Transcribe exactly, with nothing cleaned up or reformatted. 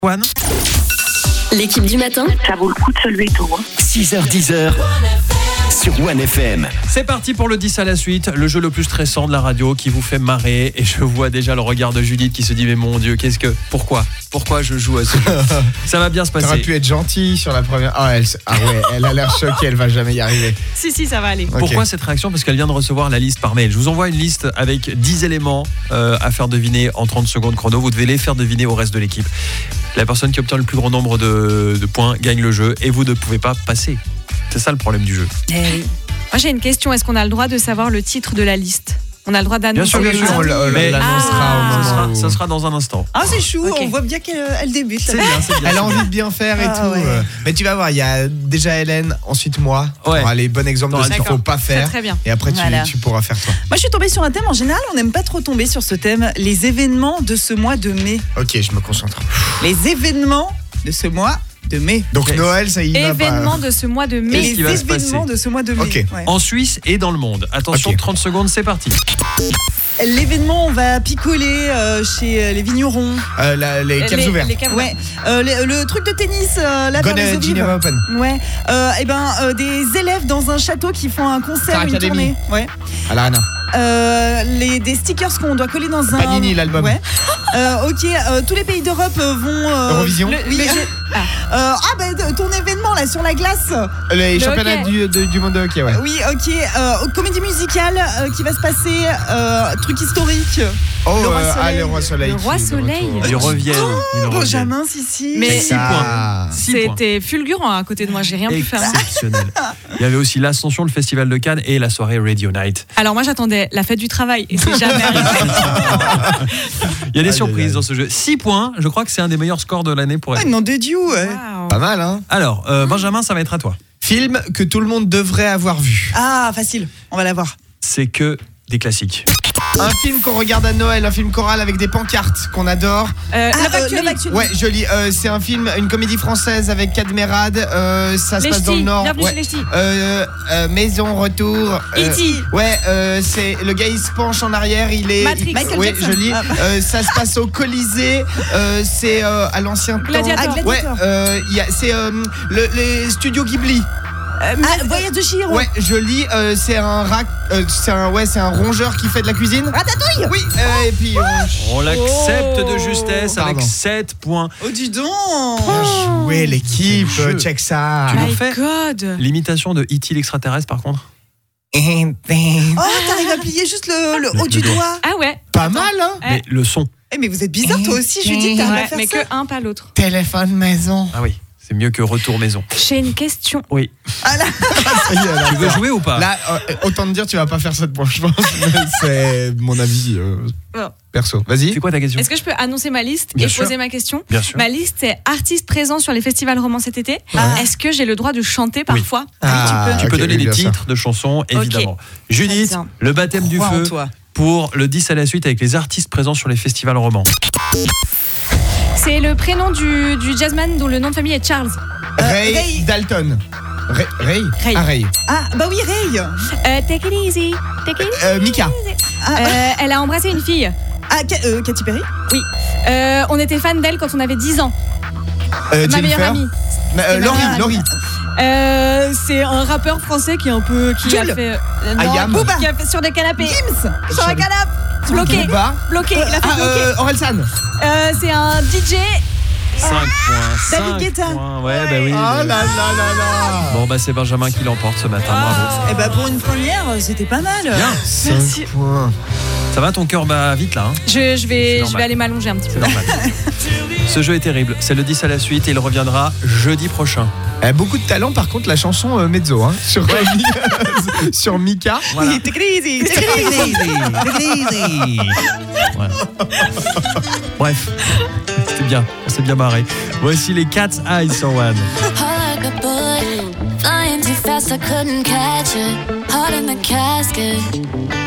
One. L'équipe du matin, Ça vaut le coup de se lever tôt. Hein. six heures dix sur One F M. C'est parti pour le dix à la suite, le jeu le plus stressant de la radio qui vous fait marrer. Et je vois déjà le regard de Judith qui se dit mais mon Dieu, qu'est-ce que... Pourquoi Pourquoi je joue à ce jeu? Ça va bien se passer. T'aurais pu être gentil sur la première. Ah, elle, ah ouais, elle a l'air choquée, elle va jamais y arriver. Si, si, ça va aller. Ok. Pourquoi cette réaction? Parce qu'elle vient de recevoir la liste par mail. Je vous envoie une liste avec dix éléments euh, à faire deviner en trente secondes chrono. Vous devez les faire deviner au reste de l'équipe. La personne qui obtient le plus grand nombre de, de points gagne le jeu et vous ne pouvez pas passer. C'est ça le problème du jeu. Eh oui. Moi, j'ai une question. Est-ce qu'on a le droit de savoir le titre de la liste? On a le droit d'annoncer. Bien sûr, bien sûr. On l- on Mais- l'annoncera Ah. au Ça moment sera, où- ça sera dans un instant. Ah, c'est chou, Ok. on voit bien qu'elle elle débute. C'est bien, c'est bien. Elle a envie de bien faire et Ah, tout. ouais. euh. Mais tu vas voir, il y a déjà Hélène, ensuite moi. Ouais. Tu auras les bons exemples de T'auras ce qu'il d'accord. faut pas Très, faire. très bien. Et après, tu, Voilà. tu pourras faire toi. Moi, je suis tombée sur un thème. En général, on n'aime pas trop tomber sur ce thème. Les événements de ce mois de mai. Ok, je me concentre. Les événements de ce mois de mai. Donc Ok. Noël, ça y va Événement de ce mois de Qu'est-ce mai. Les qui va se événements passer de ce mois de mai. Ok. Ouais. En Suisse et dans le monde. Attention, Ok. trente secondes, c'est parti. L'événement, on va picoler euh, chez euh, les vignerons. pas. Euh, la- les caves Les- ouvertes. les caves Ouais. Euh, le, le truc de tennis, euh, là, vers les Gone eaux vives. Geneva Open. Ouais. Euh, et ben, euh, des élèves dans un château qui font un concert, Star une Academy. tournée. Ouais. À la Rana. Euh, les, des stickers qu'on doit coller dans un. Panini, l'album. Ouais. Euh, ok, euh, tous les pays d'Europe euh, vont. euh, Eurovision. le- oui. Euh, ah, bah, de- ton événement là sur la glace. Les Le championnats hockey. du, de- du monde de hockey, ouais. Oui, ok. Euh, comédie musicale euh, qui va se passer. Euh, truc historique. Oh, Le Roi euh, ah, Soleil. le roi soleil. Le qui Roi est de Soleil. retour. Ils reviennent. Ils reviennent. Benjamin, si, si. Mais- Six Ça. points. Six points. C'était fulgurant à côté de moi. J'ai rien pu faire. Exceptionnel. Il y avait aussi l'Ascension, le Festival de Cannes et la soirée Radio Night. Alors moi, j'attendais la fête du travail et c'est jamais arrivé. Il y a des Aïe, surprises aïe, aïe. dans ce jeu. six points, je crois que c'est un des meilleurs scores de l'année pour Ah, elle. nom de Dieu. Ouais. Waouh. Pas mal, hein. Alors, euh, Benjamin, ça va être à toi. Film que tout le monde devrait avoir vu. Ah, facile. On va la voir. C'est que des classiques. Un film qu'on regarde à Noël, un film choral avec des pancartes qu'on adore. Euh, Ah, Love euh, Actually. Love Actually. Ouais, joli. Euh, c'est un film, une comédie française avec Cadmerade. Euh, ça se Les passe dans le Ch'tis. Nord. Bienvenue Ouais. chez les Ch'tis. Euh, euh, Maison Retour. euh, E T Ouais, euh, c'est le gars il se penche en arrière, il est. Matrix. il- Michael ouais, Jackson. joli. Ah. Euh, ça se passe au Colisée. Euh, c'est euh, à l'ancien temps. Gladiator. Ah, Gladiator. Ouais, euh, il y a- c'est euh, le, les studios Ghibli. Ah, Voyage de Chihiro. Ouais, joli. Euh, c'est un rat, euh, c'est un ouais, c'est un rongeur qui fait de la cuisine. Ratatouille. Oui. euh, et puis. euh, On l'accepte de Oh. justesse avec Pardon. sept points. Oh, dis donc. Bien joué l'équipe. Quel jeu. Check ça. Tu nous My fais God. l'imitation de E T l'extraterrestre par contre. Oh, t'arrives à plier juste le, le haut Le du doigt. doigt. Ah ouais. Pas mal, hein. Ouais. Mais le son. Eh, mais vous êtes bizarre, toi aussi, Judith, t'arrives Ouais, à faire mais ça. que un, pas l'autre. Téléphone maison. Ah oui, c'est mieux que retour maison. J'ai une question. Oui. Ça y est, là, Tu veux jouer ou pas? Là, euh, autant te dire, tu vas pas faire sept points, je pense. Mais c'est mon avis euh, Bon. perso. Vas-y. C'est quoi ta question? Est-ce que je peux annoncer ma liste Bien et sûr. poser ma question? Bien sûr. Ma liste c'est artistes présents sur les festivals romans cet été. Ouais. Est-ce que j'ai le droit de chanter parfois? Ah, Tu peux ok, donner oui, des bien sûr. titres de chansons, évidemment. Judith, Très bien. le baptême du Crois en feu toi. pour le dix à la suite avec les artistes présents sur les festivals romans. C'est le prénom du, du jazzman dont le nom de famille est Charles. Ray, Ray. Dalton. Ray Ray, Ray. Ah, Ray. Ah, bah oui, Ray. Euh, take it easy. Take it easy. Euh, Mika. Ah, Euh, elle a embrassé une fille. ah, Ka- euh, Katy Perry. Euh, on était fan d'elle quand on avait dix ans. Euh, Ma meilleure Jennifer. amie. Ma- euh, C'est ma Laurie, meilleure Laurie. Euh, c'est un rappeur français qui est un peu qui a Jules. fait euh, non, Ayam. Booba. qui a fait sur des canapés. Gims. Sur un canapé. Bloqué. Booba. Bloqué. Il a fait Ah, bloquer. euh, Orelsan. Euh, c'est un D J. cinq points. David cinq Guetta. points. Ouais, bah oui. Oh là là là là. Bon, bah c'est Benjamin qui l'emporte ce matin. Bravo. Eh bah, pour une première, c'était pas mal. Bien. Merci. cinq points. Ça va, ton cœur bat vite là, hein? Je, je C'est vais je normal. vais aller m'allonger un petit C'est peu. normal. Ce jeu est terrible. C'est le dix à la suite et il reviendra jeudi prochain. Eh, beaucoup de talent, par contre, la chanson euh, Mezzo, hein, sur, sur Mika. Voilà. Take it easy. Take it easy, take it easy. Voilà. Bref, c'était bien, on s'est bien marré. Voici les Cat's Eyes sur One. Heart like a bullet, flying too fast, I couldn't catch it. Heart in the casket.